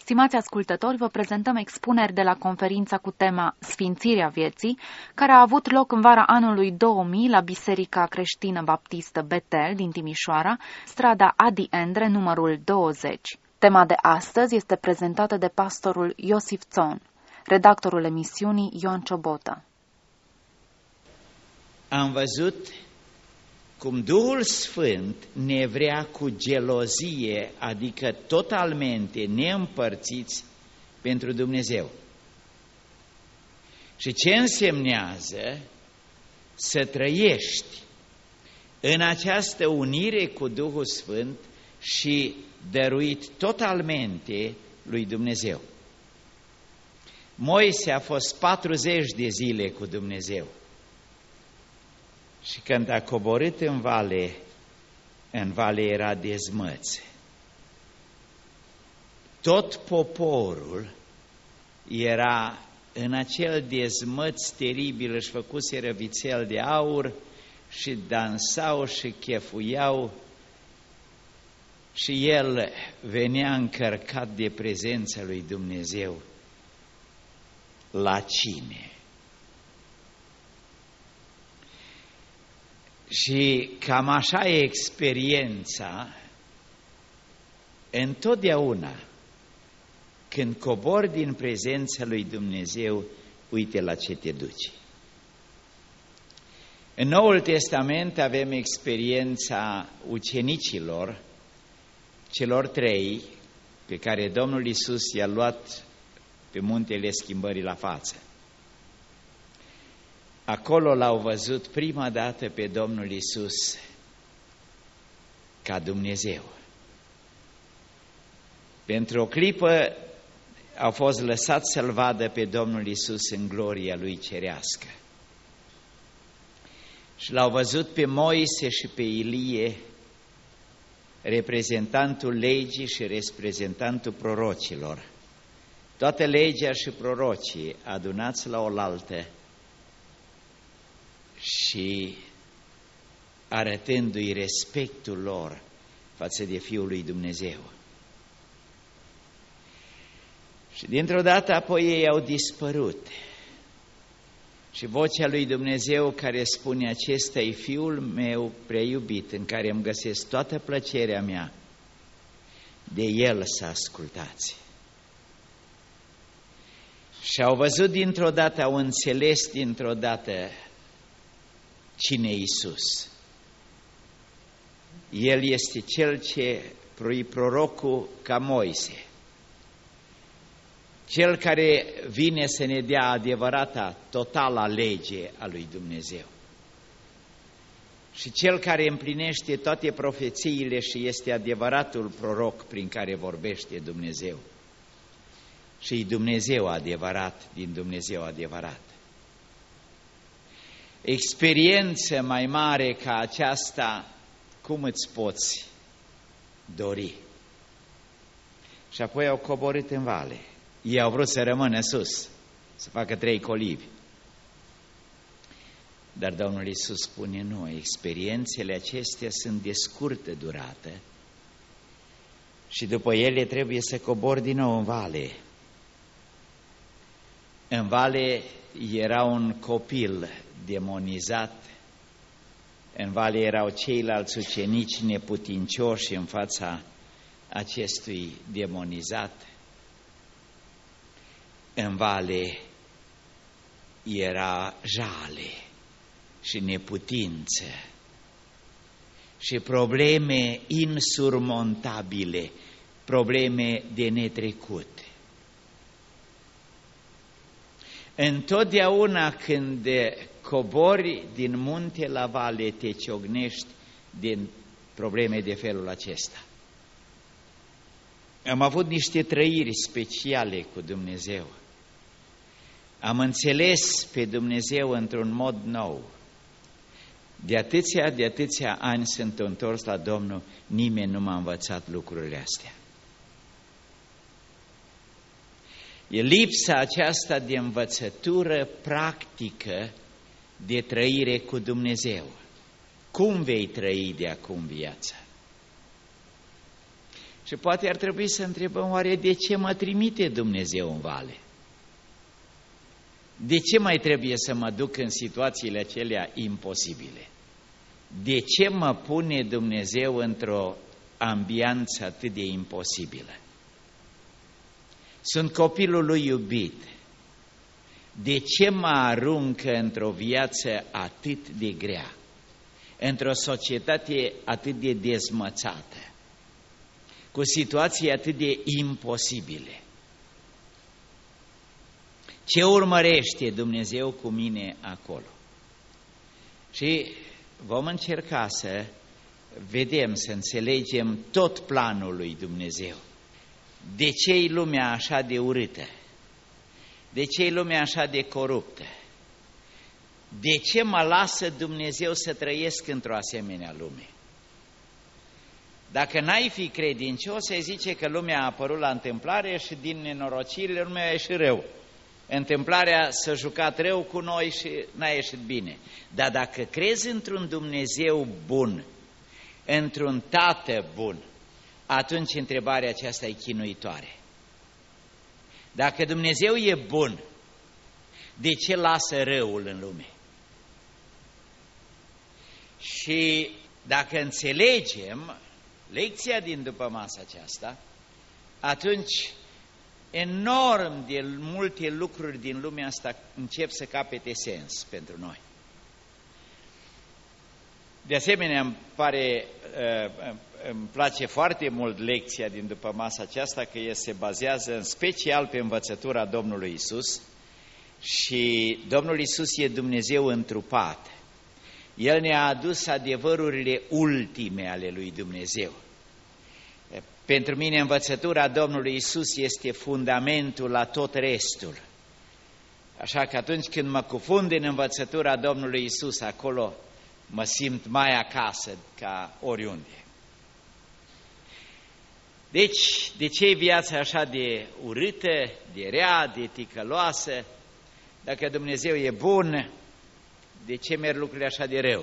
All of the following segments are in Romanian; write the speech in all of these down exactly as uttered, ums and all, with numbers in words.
Stimați ascultători, vă prezentăm expuneri de la conferința cu tema Sfințirea vieții, care a avut loc în vara anului două mii la Biserica Creștină Baptistă Betel din Timișoara, strada Adi Endre, numărul douăzeci. Tema de astăzi este prezentată de pastorul Iosif Țon, redactorul emisiunii Ioan Ciobotă. Am văzut cum Duhul Sfânt ne vrea cu gelozie, adică totalmente neîmpărțiți pentru Dumnezeu. Și ce însemnează să trăiești în această unire cu Duhul Sfânt și dăruit totalmente lui Dumnezeu. Moise a fost patruzeci de zile cu Dumnezeu. Și când a coborât în vale, în vale era dezmățe. Tot poporul era în acel dezmăț teribil, își făcuseră vițel de aur și dansau și chefuiau și el venea încărcat de prezența lui Dumnezeu la cine. Și cam așa e experiența întotdeauna când cobori din prezența lui Dumnezeu, uite la ce te duci. În Noul Testament avem experiența ucenicilor, celor trei pe care Domnul Iisus i-a luat pe muntele Schimbării la față. Acolo l-au văzut prima dată pe Domnul Iisus ca Dumnezeu. Pentru o clipă au fost lăsați să-L vadă pe Domnul Iisus în gloria Lui cerească. Și l-au văzut pe Moise și pe Ilie, reprezentantul legii și reprezentantul prorocilor. Toată legea și prorocii adunați la oaltă și arătându-i respectul lor față de Fiul lui Dumnezeu. Și dintr-o dată apoi ei au dispărut. Și vocea lui Dumnezeu care spune: acesta e Fiul meu prea iubit, în care îmi găsesc toată plăcerea mea, de El să ascultați. Și au văzut dintr-o dată, au înțeles dintr-o dată cine e Iisus. El este Cel ce e prorocul ca Moise, Cel care vine să ne dea adevărata, totala lege a lui Dumnezeu și Cel care împlinește toate profețiile și este adevăratul proroc prin care vorbește Dumnezeu. Și e Dumnezeu adevărat din Dumnezeu adevărat. Experiență mai mare ca aceasta, cum îți poți dori? Și apoi au coborât în vale. Ei au vrut să rămână sus, să facă trei colibi. Dar Domnul Iisus spune: nu, experiențele acestea sunt de scurtă durată și după ele trebuie să cobori din nou în vale. În vale era un copil demonizat, în vale erau ceilalți ucenici neputincioși în fața acestui demonizat, în vale era jale și neputință și probleme insurmontabile, probleme de netrecut. Întotdeauna când cobori din munte la vale, te ciognești din probleme de felul acesta. Am avut niște trăiri speciale cu Dumnezeu. Am înțeles pe Dumnezeu într-un mod nou. De atâția, de atâția ani sunt întors la Domnul, nimeni nu m-a învățat lucrurile astea. E lipsa aceasta de învățătură practică de trăire cu Dumnezeu. Cum vei trăi de acum viața? Și poate ar trebui să întrebăm, oare de ce mă trimite Dumnezeu în vale? De ce mai trebuie să mă duc în situațiile acelea imposibile? De ce mă pune Dumnezeu într-o ambianță atât de imposibilă? Sunt copilul lui iubit. De ce mă aruncă într-o viață atât de grea? Într-o societate atât de dezmățată? Cu situații atât de imposibile? Ce urmărește Dumnezeu cu mine acolo? Și vom încerca să vedem, să înțelegem tot planul lui Dumnezeu. De ce e lumea așa de urâtă? De ce e lumea așa de coruptă? De ce mă lasă Dumnezeu să trăiesc într-o asemenea lume? Dacă n-ai fi credincios, ai zice că lumea a apărut la întâmplare și din nenorocirile lumea a ieșit rău. Întâmplarea s-a jucat rău cu noi și n-a ieșit bine. Dar dacă crezi într-un Dumnezeu bun, într-un Tată bun, atunci întrebarea aceasta e chinuitoare. Dacă Dumnezeu e bun, de ce lasă răul în lume? Și dacă înțelegem lecția din după masa aceasta, atunci enorm de multe lucruri din lumea asta încep să capete sens pentru noi. De asemenea, îmi pare, îmi place foarte mult lecția din după masa aceasta, că ea se bazează în special pe învățătura Domnului Isus și Domnul Isus e Dumnezeu întrupat. El ne-a adus adevărurile ultime ale lui Dumnezeu. Pentru mine învățătura Domnului Isus este fundamentul la tot restul. Așa că atunci când mă cufund în învățătura Domnului Isus, acolo mă simt mai acasă ca oriunde. Deci, de ce e viața așa de urâtă, de rea, de ticăloasă? Dacă Dumnezeu e bun, de ce merg lucrurile așa de rău?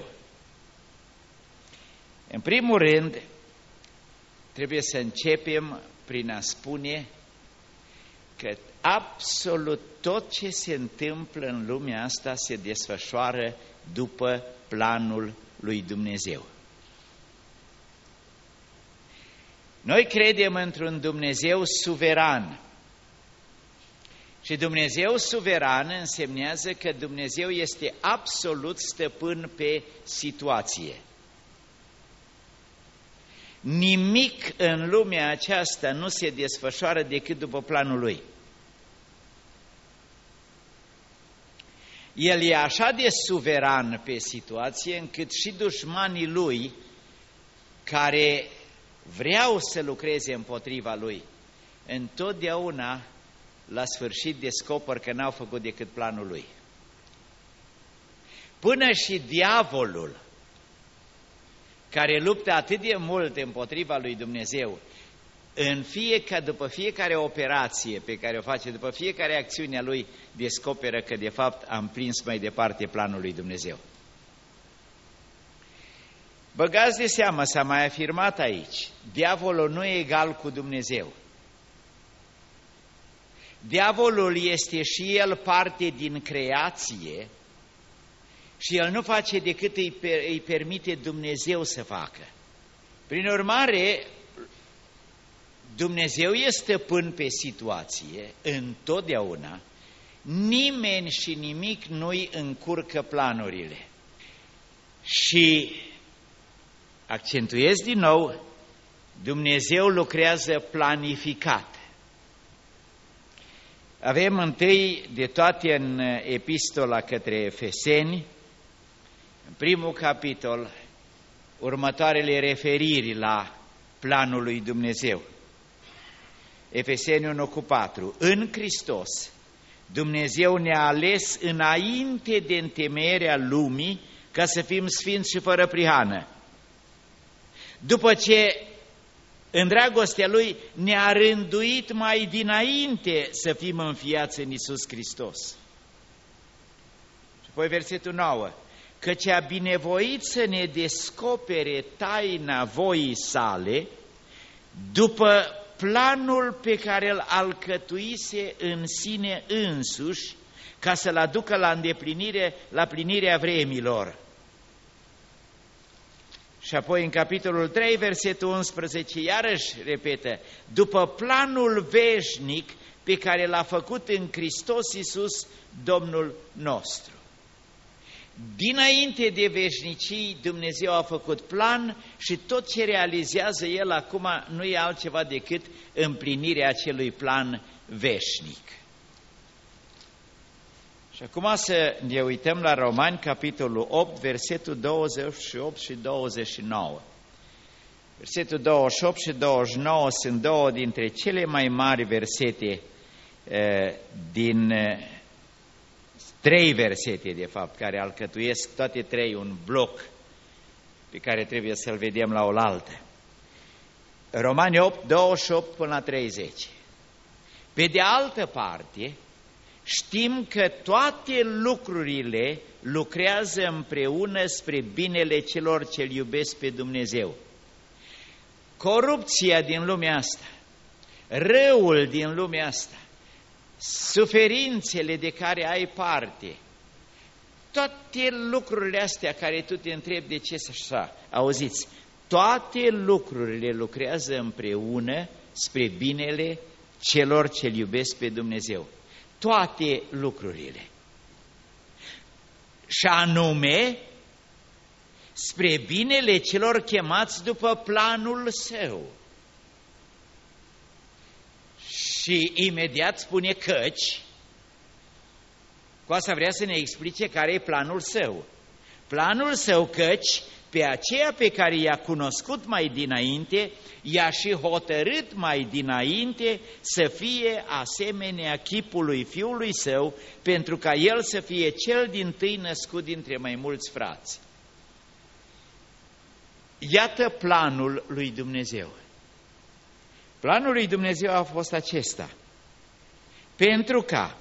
În primul rând, trebuie să începem prin a spune că absolut tot ce se întâmplă în lumea asta se desfășoară după planul lui Dumnezeu. Noi credem într-un Dumnezeu suveran. Și Dumnezeu suveran însemnează că Dumnezeu este absolut stăpân pe situație. Nimic în lumea aceasta nu se desfășoară decât după planul Lui. El e așa de suveran pe situație încât și dușmanii Lui, care vreau să lucreze împotriva Lui, întotdeauna la sfârșit descoperă că n-au făcut decât planul Lui. Până și diavolul, care luptă atât de mult împotriva lui Dumnezeu, în fiecare, după fiecare operație pe care o face, după fiecare acțiune a lui, descoperă că de fapt am prins mai departe planul lui Dumnezeu. Băgați de seamă, s-a mai afirmat aici, diavolul nu e egal cu Dumnezeu. Diavolul este și el parte din creație și el nu face decât îi, îi permite Dumnezeu să facă. Prin urmare, Dumnezeu este stăpân pe situație întotdeauna, nimeni și nimic nu-i încurcă planurile. Și accentuez din nou, Dumnezeu lucrează planificat. Avem întâi de toate în epistola către Efeseni, în primul capitol, următoarele referiri la planul lui Dumnezeu. Efeseni unu cu patru. În Hristos, Dumnezeu ne-a ales înainte de întemeierea lumii ca să fim sfinți și fără prihană. După ce în dragostea Lui ne-a rânduit mai dinainte să fim înfiați în Iisus Hristos. Și apoi versetul nouă. Căci a binevoit să ne descopere taina voii sale, după planul pe care îl alcătuise în sine însuși, ca să-l aducă la îndeplinire, la plinirea vremilor. Și apoi în capitolul trei, versetul unsprezece, iarăși repetă, după planul veșnic pe care l-a făcut în Hristos Iisus, Domnul nostru. Dinainte de veșnicii, Dumnezeu a făcut plan și tot ce realizează El acum nu e altceva decât împlinirea acelui plan veșnic. Și acum să ne uităm la Romani, capitolul opt, versetul douăzeci și opt și douăzeci și nouă. Versetul douăzeci și opt și douăzeci și nouă sunt două dintre cele mai mari versete uh, din... Uh, Trei versete, de fapt, care alcătuiesc toate trei un bloc pe care trebuie să-l vedem la oaltă. Romani opt, douăzeci și opt până la treizeci. Pe de altă parte, știm că toate lucrurile lucrează împreună spre binele celor ce-L iubesc pe Dumnezeu. Corupția din lumea asta, răul din lumea asta, suferințele de care ai parte, toate lucrurile astea care tu te întrebi de ce așa, auziți, toate lucrurile lucrează împreună spre binele celor ce-L iubesc pe Dumnezeu. Toate lucrurile. Și anume, spre binele celor chemați după planul Său. Și imediat spune căci, cu asta vrea să ne explice care e planul Său. Planul Său căci, pe aceea pe care i-a cunoscut mai dinainte, i-a și hotărât mai dinainte să fie asemenea chipului Fiului Său, pentru ca El să fie cel dintâi născut dintre mai mulți frați. Iată planul lui Dumnezeu. Planul lui Dumnezeu a fost acesta, pentru ca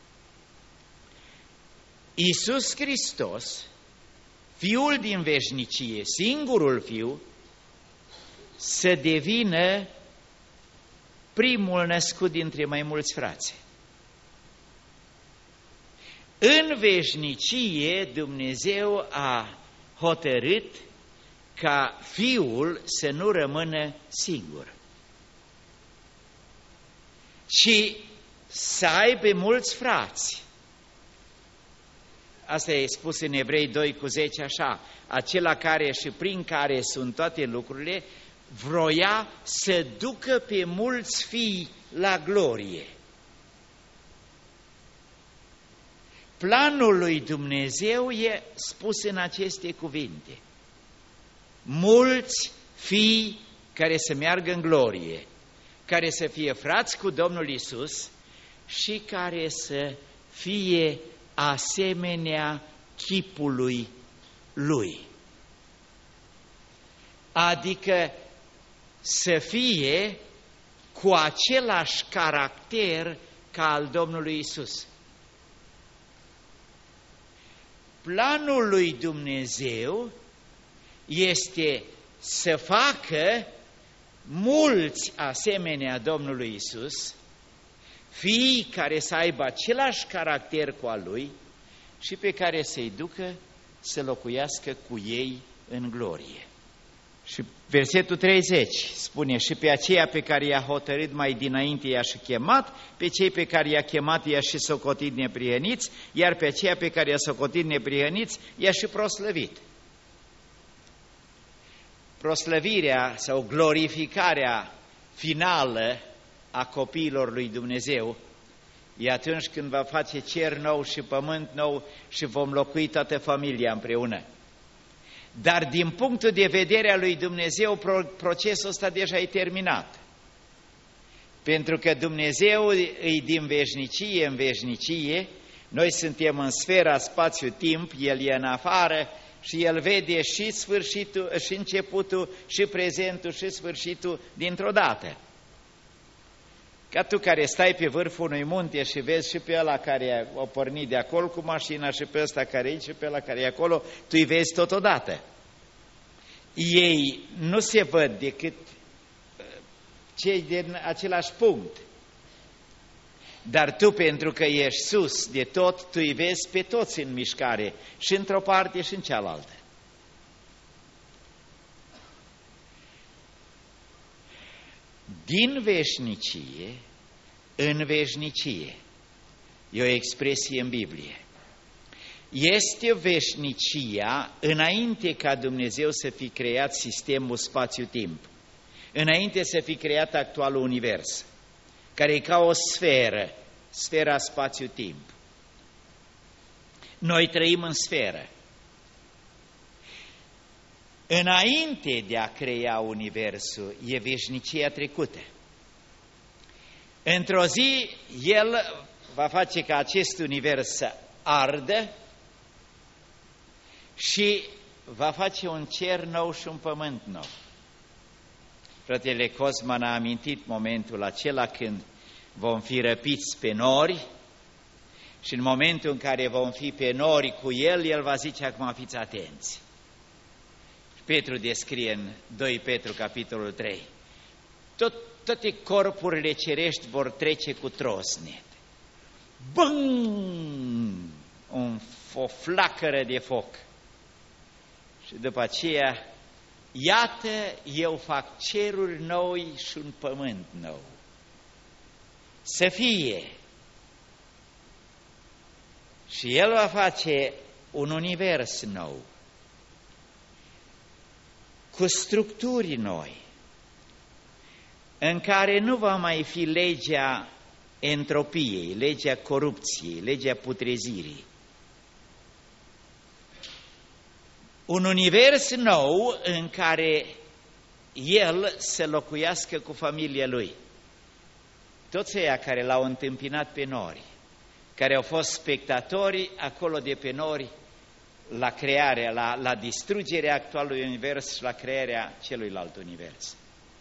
Iisus Hristos, Fiul din veșnicie, singurul Fiu, să devină primul născut dintre mai mulți frați. În veșnicie Dumnezeu a hotărât ca Fiul să nu rămână singur, ci să aibă mulți frați. Asta e spus în Evrei doi cu zece așa, acela care și prin care sunt toate lucrurile, vroia să ducă pe mulți fii la glorie. Planul lui Dumnezeu e spus în aceste cuvinte: mulți fii care să meargă în glorie, care să fie frați cu Domnul Iisus și care să fie asemenea chipului Lui. Adică să fie cu același caracter ca al Domnului Iisus. Planul lui Dumnezeu este să facă mulți asemenea Domnului Iisus, fii care să aibă același caracter cu al Lui și pe care să-i ducă să locuiască cu ei în glorie. Și versetul treizeci spune: și pe aceea pe care i-a hotărât mai dinainte i-a și chemat, pe cei pe care i-a chemat i-a și socotit neprihăniți, iar pe aceea pe care i-a socotit neprihăniți i-a și proslăvit. Proslăvirea sau glorificarea finală a copiilor lui Dumnezeu e atunci când va face cer nou și pământ nou și vom locui toată familia împreună. Dar din punctul de vedere al lui Dumnezeu, procesul ăsta deja e terminat. Pentru că Dumnezeu e din veșnicie în veșnicie, noi suntem în sfera spațiu-timp, El e în afară și El vede și sfârșitul, și începutul, și prezentul, și sfârșitul dintr-o dată. Ca tu care stai pe vârful unui munte și vezi și pe ăla care a pornit de acolo cu mașina și pe ăsta care e și pe ăla care e acolo, tu îi vezi totodată. Ei nu se văd decât cei din același punct. Dar tu, pentru că ești sus de tot, tu îi vezi pe toți în mișcare, și într-o parte și în cealaltă. Din veșnicie în veșnicie, e o expresie în Biblie. Este veșnicia înainte ca Dumnezeu să fi creat sistemul spațiu-timp, înainte să fi creat actualul univers, care e ca o sferă, sfera spațiu-timp. Noi trăim în sferă. Înainte de a crea universul, e veșnicia trecută. Într-o zi, El va face ca acest univers să ardă și va face un cer nou și un pământ nou. Fratele Cosman a amintit momentul acela când vom fi răpiți pe nori și în momentul în care vom fi pe nori cu El, El va zice: acum fiți atenți. Petru descrie în doi Petru, capitolul trei. Tot, toate corpurile cerești vor trece cu trosnet. Bâng! Un, o flacără de foc. Și după aceea, iată, eu fac ceruri noi și un pământ nou. Să fie. Și El va face un univers nou, cu structuri noi, în care nu va mai fi legea entropiei, legea corupției, legea putrezirii. Un univers nou în care El să locuiască cu familia Lui. Toți ăia care L-au întâmpinat pe nori, care au fost spectatori acolo de pe nori, la crearea, la, la distrugerea actualului univers și la crearea celuilalt univers.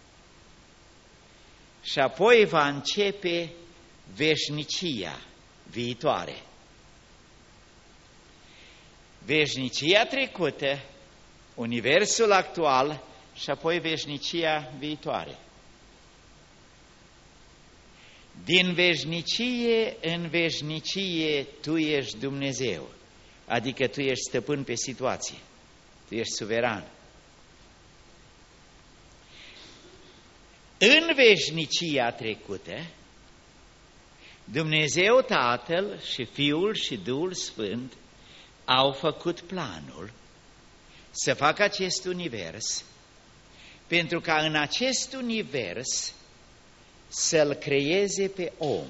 Și apoi va începe veșnicia viitoare. Veșnicia trecută, universul actual și apoi veșnicia viitoare. Din veșnicie în veșnicie Tu ești Dumnezeu. Adică Tu ești stăpân pe situație, Tu ești suveran. În veșnicia trecută, Dumnezeu Tatăl și Fiul și Duhul Sfânt au făcut planul să facă acest univers, pentru ca în acest univers să-L creeze pe om.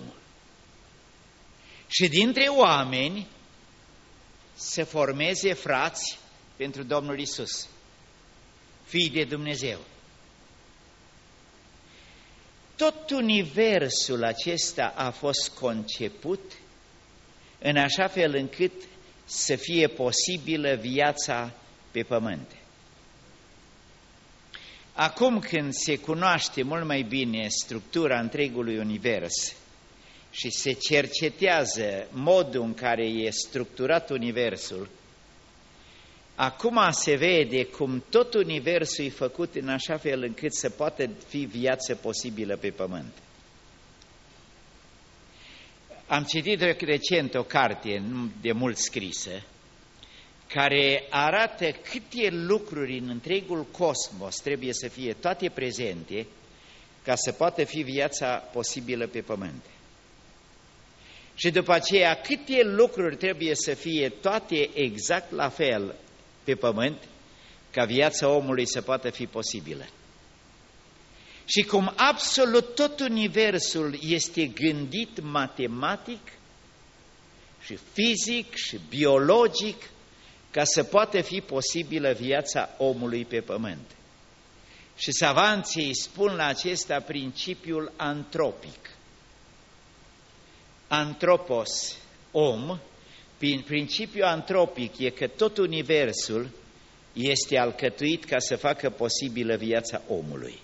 Și dintre oameni să formeze frați pentru Domnul Iisus, fii de Dumnezeu. Tot universul acesta a fost conceput în așa fel încât să fie posibilă viața pe pământ. Acum când se cunoaște mult mai bine structura întregului univers și se cercetează modul în care e structurat universul, acum se vede cum tot universul e făcut în așa fel încât să poată fi viață posibilă pe pământ. Am citit recent o carte de mult scrisă, care arată câte lucruri în întregul cosmos trebuie să fie toate prezente ca să poată fi viața posibilă pe pământ. Și după aceea, câte lucruri trebuie să fie toate exact la fel pe pământ, ca viața omului să poată fi posibilă. Și cum absolut tot universul este gândit matematic și fizic și biologic, ca să poată fi posibilă viața omului pe pământ. Și savanții spun la acesta principiul antropic. Antropos, om, prin principiul antropic e că tot universul este alcătuit ca să facă posibilă viața omului.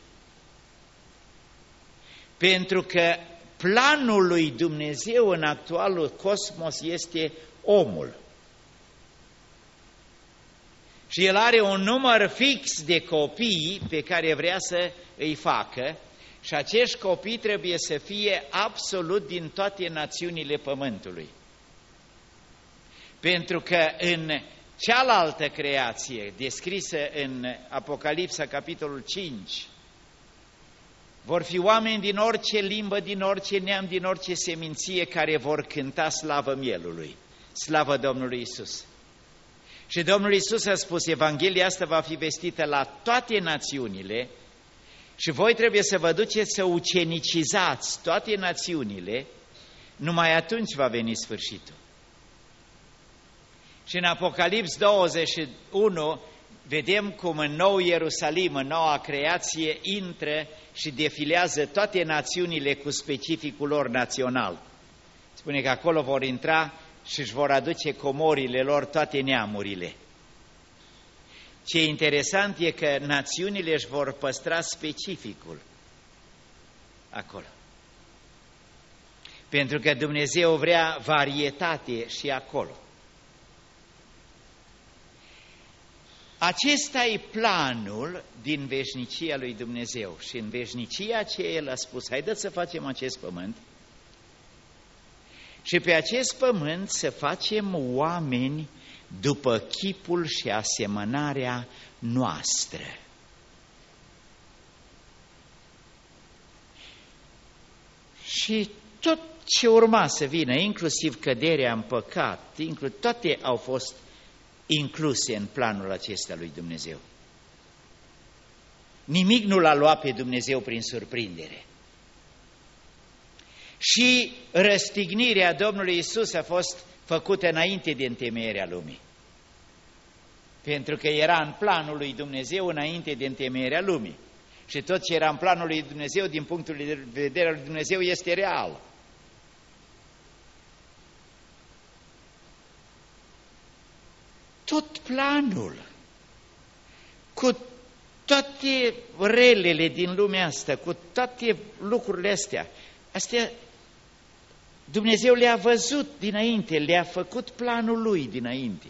Pentru că planul lui Dumnezeu în actualul cosmos este omul. Și El are un număr fix de copii pe care vrea să îi facă Și acești copii trebuie să fie absolut din toate națiunile pământului. Pentru că în cealaltă creație, descrisă în Apocalipsa, capitolul cinci, vor fi oameni din orice limbă, din orice neam, din orice seminție, care vor cânta slavă mielului, slavă Domnului Isus. Și Domnul Isus a spus, Evanghelia asta va fi vestită la toate națiunile și voi trebuie să vă duceți să ucenicizați toate națiunile, numai atunci va veni sfârșitul. Și în Apocalips douăzeci și unu vedem cum în Nou Ierusalim, în noua creație, intră și defilează toate națiunile cu specificul lor național. Spune că acolo vor intra și își vor aduce comorile lor toate neamurile. Ce interesant e că națiunile își vor păstra specificul acolo. Pentru că Dumnezeu vrea varietate și acolo. Acesta e planul din veșnicia lui Dumnezeu și în veșnicia ce El a spus, haideți să facem acest pământ și pe acest pământ să facem oameni după chipul și asemănarea noastră. Și tot ce urma să vină, inclusiv căderea în păcat, inclusiv, toate au fost incluse în planul acesta lui Dumnezeu. Nimic nu l-a luat pe Dumnezeu prin surprindere. Și răstignirea Domnului Isus a fost făcută înainte de întemeierea lumii. Pentru că era în planul lui Dumnezeu înainte de întemeierea lumii. Și tot ce era în planul lui Dumnezeu, din punctul de vedere al lui Dumnezeu, este real. Tot planul, cu toate relele din lumea asta, cu toate lucrurile astea, astea Dumnezeu le-a văzut dinainte, le-a făcut planul lui dinainte.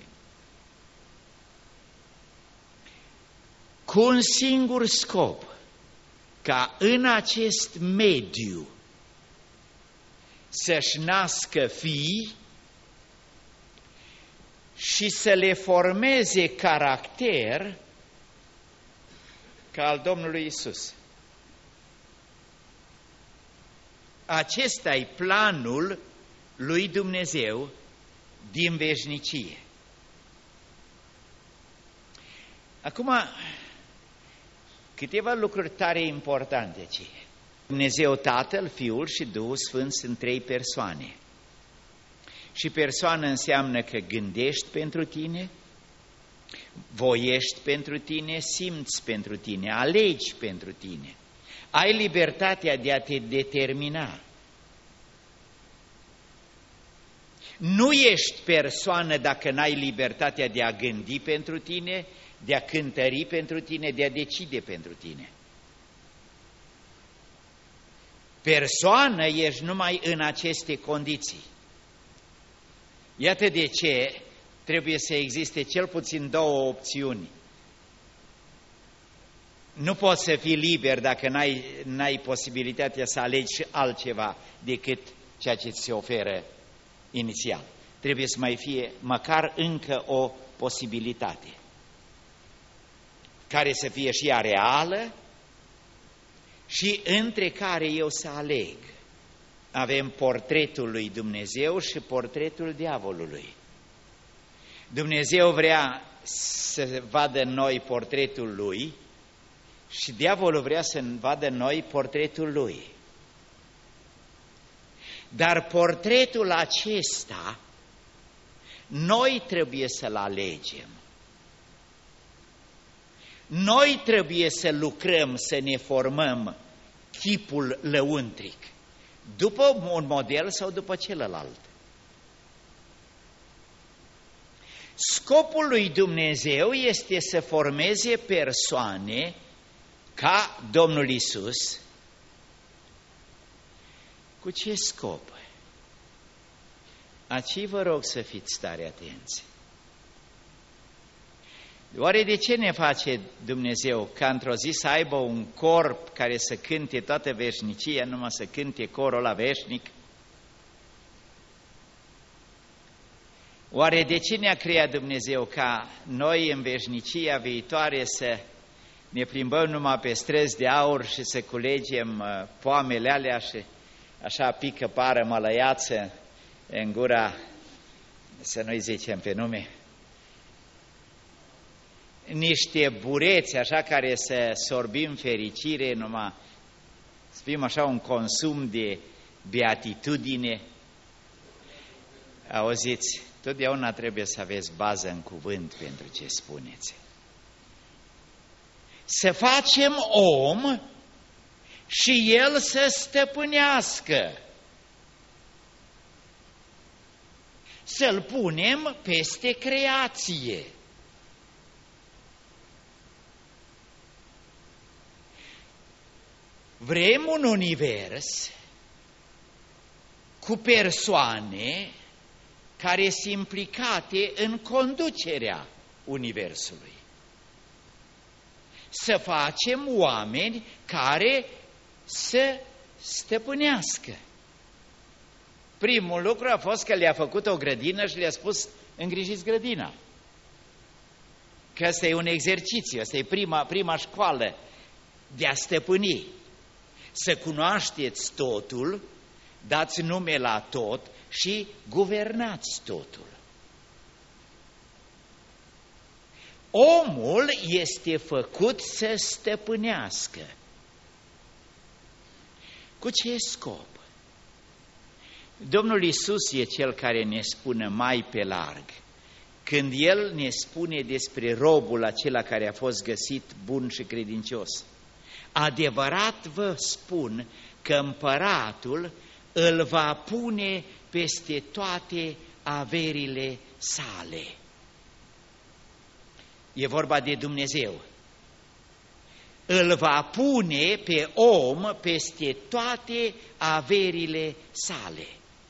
Cu un singur scop, ca în acest mediu să-și nască fii și să le formeze caracter ca al Domnului Isus. Acesta e planul lui Dumnezeu din veșnicie. Acum, câteva lucruri tare importante aici. Dumnezeu Tatăl, Fiul și Duhul Sfânt sunt trei persoane. Și persoană înseamnă că gândești pentru tine, voiești pentru tine, simți pentru tine, alegi pentru tine. Ai libertatea de a te determina. Nu ești persoană dacă n-ai libertatea de a gândi pentru tine, de a cântări pentru tine, de a decide pentru tine. Persoană ești numai în aceste condiții. Iată de ce trebuie să existe cel puțin două opțiuni. Nu poți să fii liber dacă n-ai, n-ai posibilitatea să alegi altceva decât ceea ce ți se oferă inițial. Trebuie să mai fie măcar încă o posibilitate, care să fie și ea reală și între care eu să aleg. Avem portretul lui Dumnezeu și portretul diavolului. Dumnezeu vrea să vadă în noi portretul lui și diavolul vrea să vadă în noi portretul lui. Dar portretul acesta noi trebuie să-l alegem. Noi trebuie să lucrăm, să ne formăm chipul lăuntric, după un model sau după celălalt. Scopul lui Dumnezeu este să formeze persoane ca Domnul Isus. Cu ce scop? Aici vă rog să fiți tare atenți. Oare de ce ne face Dumnezeu ca într-o zi să aibă un corp care să cânte toată veșnicia, numai să cânte corul ăla veșnic? Oare de ce ne-a creat Dumnezeu ca noi în veșnicia viitoare să ne plimbăm numai pe străzi de aur și să culegem poamele alea și așa pică pară mălăiață în gura, să nu-i zicem pe nume, niște bureți așa care să sorbim fericire, numai să fim așa un consum de beatitudine? Auziți, totdeauna trebuie să aveți bază în cuvânt pentru ce spuneți. Să facem om și el să stăpânească. Să-l punem peste creație. Vrem un univers cu persoane care sunt implicate în conducerea universului. Să facem oameni care să stăpânească. Primul lucru a fost că le-a făcut o grădină și le-a spus: îngrijiți grădina. Că ăsta e un exercițiu, ăsta e prima, prima școală de a stăpâni. Să cunoașteți totul, dați nume la tot și guvernați totul. Omul este făcut să stăpânească. Cu ce scop? Domnul Iisus e cel care ne spune mai pe larg, când El ne spune despre robul acela care a fost găsit bun și credincios. Adevărat vă spun că împăratul îl va pune peste toate averile sale. E vorba de Dumnezeu. Îl va pune pe om peste toate averile sale.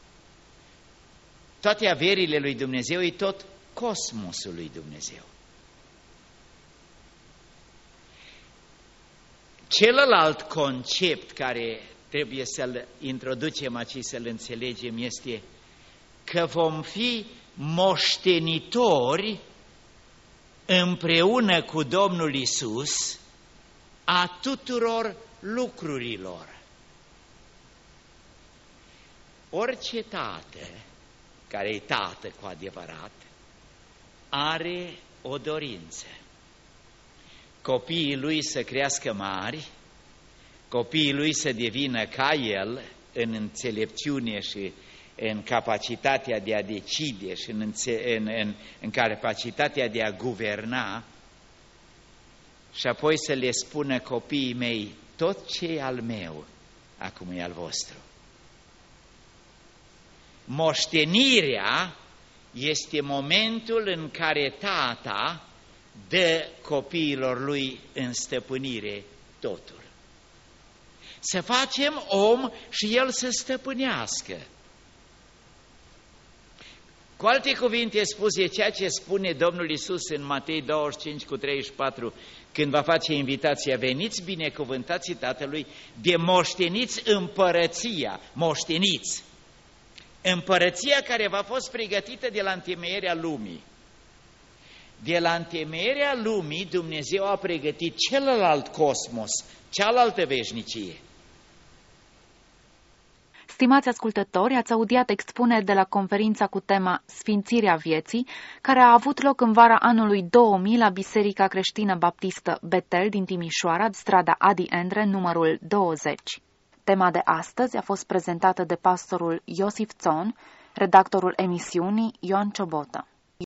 Toate averile lui Dumnezeu e tot cosmosul lui Dumnezeu. Celălalt concept care trebuie să-l introducem aici, să-l înțelegem, este că vom fi moștenitori împreună cu Domnul Iisus a tuturor lucrurilor. Orice tată, care e tată cu adevărat, are o dorință. Copiii lui să crească mari, copiii lui să devină ca el în înțelepciune și în capacitatea de a decide și în, în, în, în capacitatea de a guverna, și apoi să le spună: copiii mei, tot ce e al meu, acum e al vostru. Moștenirea este momentul în care tata dă copiilor lui în stăpânire totul. Să facem om și el să stăpânească. Cu alte cuvinte spuse, ceea ce spune Domnul Iisus în Matei douăzeci și cinci cu treizeci și patru, când va face invitația: veniți binecuvântații Tatălui, de moșteniți împărăția, moșteniți, împărăția care v-a fost pregătită de la întemeierea lumii. De la întemeierea lumii Dumnezeu a pregătit celălalt cosmos, cealaltă veșnicie. Stimați ascultători, ați audiat expuneri de la conferința cu tema Sfințirea vieții, care a avut loc în vara anului două mii la Biserica Creștină Baptistă Betel din Timișoara, strada Adi Endre, numărul douăzeci. Tema de astăzi a fost prezentată de pastorul Iosif Țon, redactorul emisiunii Ioan Ciobotă.